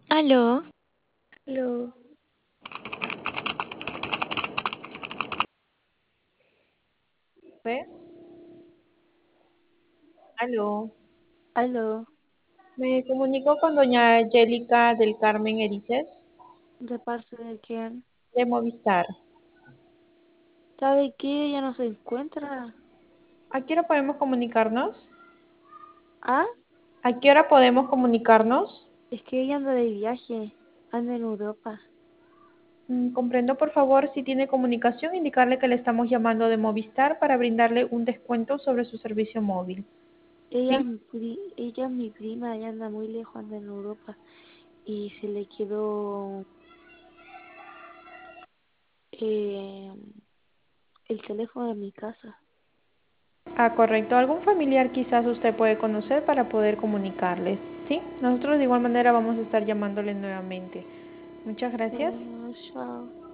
Aló, Aló, ¿Ve? Aló. aló, Me comunico con doña Angélica del Carmen Erices ¿de parte de quién? de Movistar. ¿Sabe qué? Ella no se encuentra. ¿A qué hora podemos comunicarnos? Ah, ¿A qué hora podemos comunicarnos? es que ella anda de viaje, anda en Europa. Comprendo, por favor, si tiene comunicación, indicarle que le estamos llamando de Movistar para brindarle un descuento sobre su servicio móvil. Ella es ¿Sí? ella es mi prima, ella anda muy lejos, anda en Europa. Y se le quedó eh, el teléfono de mi casa. Ah, correcto. ¿Algún familiar quizás usted puede conocer para poder comunicarles? ¿Sí? Nosotros de igual manera vamos a estar llamándole nuevamente. Muchas gracias. Bueno, chao.